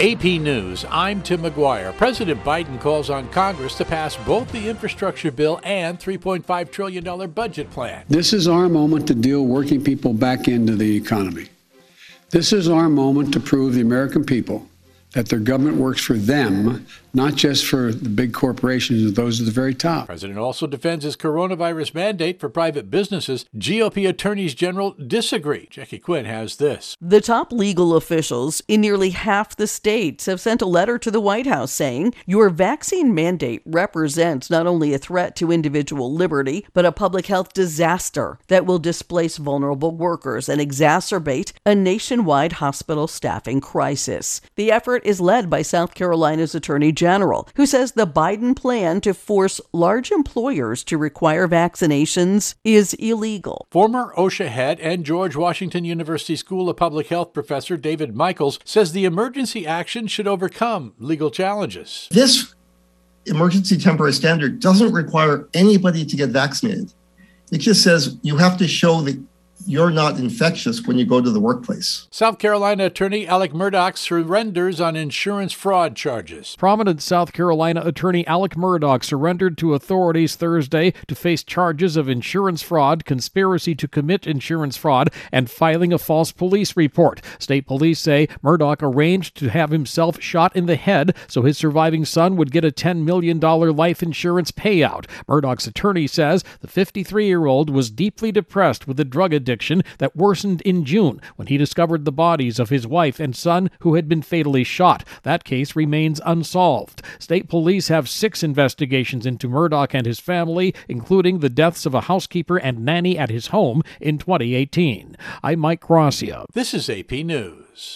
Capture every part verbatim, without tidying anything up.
A P News, I'm Tim McGuire. President Biden calls on Congress to pass both the infrastructure bill and three point five trillion dollars budget plan. This is our moment to deal working people back into the economy. This is our moment to prove the American people that their government works for them, not just for the big corporations, those at the very top. The president also defends his coronavirus mandate for private businesses. G O P attorneys general disagree. Jackie Quinn has this. The top legal officials in nearly half the states have sent a letter to the White House saying your vaccine mandate represents not only a threat to individual liberty, but a public health disaster that will displace vulnerable workers and exacerbate a nationwide hospital staffing crisis. The effort is led by South Carolina's Attorney General, who says the Biden plan to force large employers to require vaccinations is illegal. Former OSHA head and George Washington University School of Public Health professor David Michaels says the emergency action should overcome legal challenges. This emergency temporary standard doesn't require anybody to get vaccinated. It just says you have to show that you're not infectious when you go to the workplace. South Carolina attorney Alec Murdaugh surrenders on insurance fraud charges. Prominent South Carolina attorney Alec Murdaugh surrendered to authorities Thursday to face charges of insurance fraud, conspiracy to commit insurance fraud, and filing a false police report. State police say Murdaugh arranged to have himself shot in the head so his surviving son would get a ten million dollars life insurance payout. Murdaugh's attorney says the fifty-three-year-old was deeply depressed with a drug addiction that worsened in June when he discovered the bodies of his wife and son who had been fatally shot. That case remains unsolved. State police have six investigations into Murdaugh and his family, including the deaths of a housekeeper and nanny at his home in twenty eighteen. I'm Mike Gracia. This is A P News.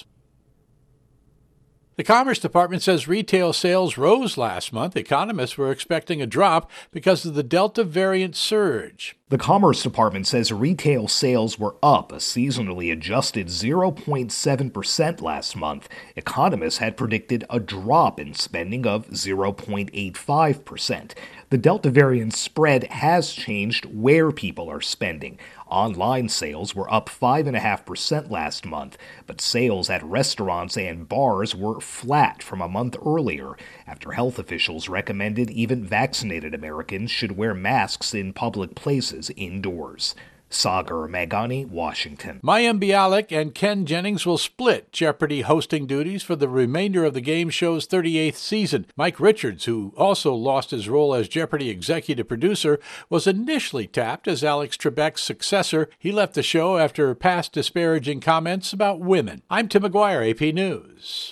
The Commerce Department says retail sales rose last month. Economists were expecting a drop because of the Delta variant surge. The Commerce Department says retail sales were up a seasonally adjusted zero point seven percent last month. Economists had predicted a drop in spending of zero point eight five percent. The Delta variant spread has changed where people are spending. Online sales were up five point five percent last month, but sales at restaurants and bars were flat from a month earlier, after health officials recommended even vaccinated Americans should wear masks in public places indoors. Sagar Meghani, Washington. Mayim Bialik and Ken Jennings will split Jeopardy hosting duties for the remainder of the game show's thirty-eighth season. Mike Richards, who also lost his role as Jeopardy executive producer, was initially tapped as Alex Trebek's successor. He left the show after past disparaging comments about women. I'm Tim McGuire, A P News.